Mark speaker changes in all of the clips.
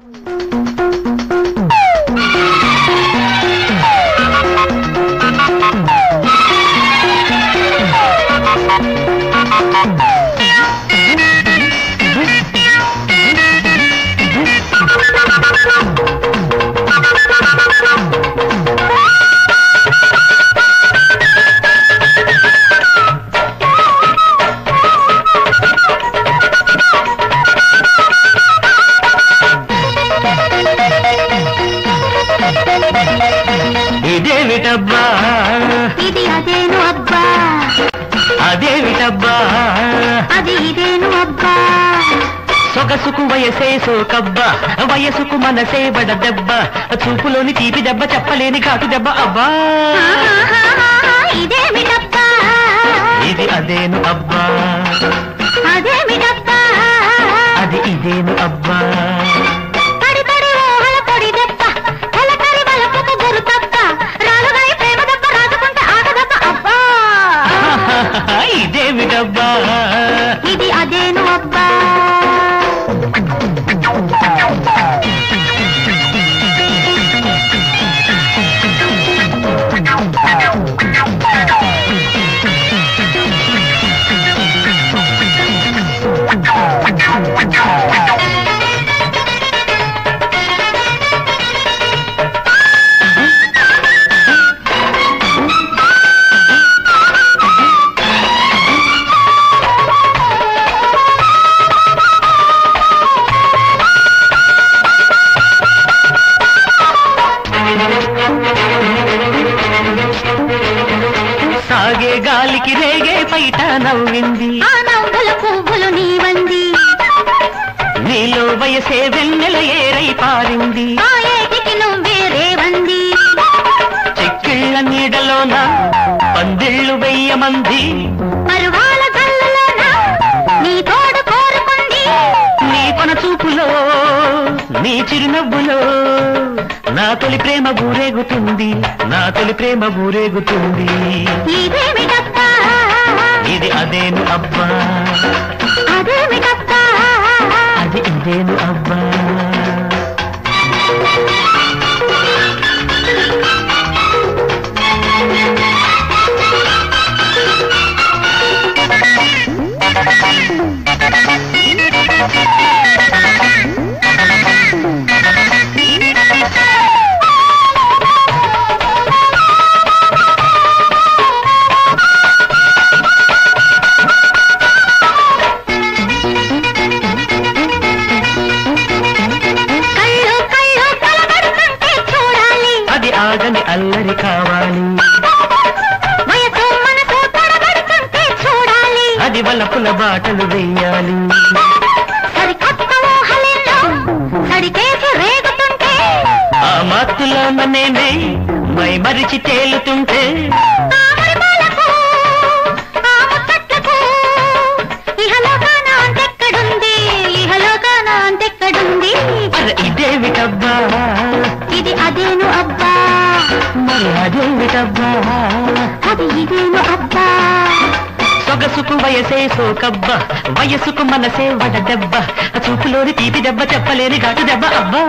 Speaker 1: ఇదేమిటబ్బా
Speaker 2: ఇది అదేను అబ్బా,
Speaker 1: అదేమిటబ్బా
Speaker 2: అది ఇదేను అబ్బా.
Speaker 1: సొగసుకు వయసే సోకబ్బా, వయసుకు మనసే బడ దెబ్బ, చూపులోని తీపి దెబ్బ చెప్పలేని ఘాటు దెబ్బ అబ్బా.
Speaker 2: ఇదేమిటబ్బా
Speaker 1: ఇది అదేను అబ్బా,
Speaker 2: అదేమిటబ్బా
Speaker 1: అది ఇదేను అబ్బా.
Speaker 2: తడి తడి ఊహల పొడి దెబ్బ, తలకరి బలపుకు గురు తప్ప, రాలుగై ప్రేమ దెబ్బ రాజుకుంటే ఆట దెబ్బ అబ్బా.
Speaker 1: ఇదేమిటబ్బా
Speaker 2: ఇది అదేను అబ్బా.
Speaker 1: సాగే గాలికి రేగే పైట నవ్వింది,
Speaker 2: ఆ నవ్వుల పువ్వులు నీవంది,
Speaker 1: నీలో వయసే వెన్నెల ఏరై పారింది.
Speaker 2: ఆ ఏటికి నువ్వే రేవంది,
Speaker 1: చెక్కిళ్ళ నీడలోన పందిళ్ళు వెయ్యమంది,
Speaker 2: పరువాల కళ్ళలోన నీ తోడు కోరుకుంది.
Speaker 1: నీ కొన చూపులో నీ చిరునవ్వులో నా తొలి ప్రేమ ఊరేగుతుంది, నా తొలి ప్రేమ ఊరేగుతుంది.
Speaker 2: ఇదేమిటబ్బా
Speaker 1: ఇది అదేను అబ్బా,
Speaker 2: అదేమిటబ్బా
Speaker 1: అది ఇదేను అబ్బా.
Speaker 2: కళ్ళు కళ్ళు కలబడుతుంటే చూడాలి,
Speaker 1: అది ఆగని అల్లరి కావాలి,
Speaker 2: వయసు మనసు తడబడుతుంటే చూడాలి.
Speaker 1: అది వలపుల బాటలు వెయ్యాలి.
Speaker 2: సరికొత్త ఊహలెన్నో సడికేసి రేగుతుంటే,
Speaker 1: ఆ మత్తులో నేనే మై మరిచి తేలుతుంటే,
Speaker 2: ఆ మరిపాలకు, ఆ ముచ్చట్లకు, ఇహలోకాన అంతెక్కడుంది, ఇహలోకాన అంతెక్కడుంది.
Speaker 1: అది ఇదేమిటబ్బా
Speaker 2: ఇది అదేను అబ్బా,
Speaker 1: మరి అదేమిటబ్బా.
Speaker 2: అది ఇదేను అబ్బా.
Speaker 1: సొగసుకు వయసే సోకబ్బ, వయసుకు మనసే వడ దెబ్బ, చూపులోని తీపి దెబ్బ చెప్పలేని ఘాటు దెబ్బ అబ్బా.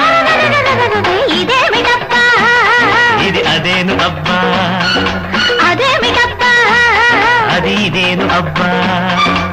Speaker 2: ఇదేమిటబ్బా
Speaker 1: ఇది అదేను అబ్బా,
Speaker 2: అదేమిటబ్బా
Speaker 1: అది ఇదేను అబ్బా.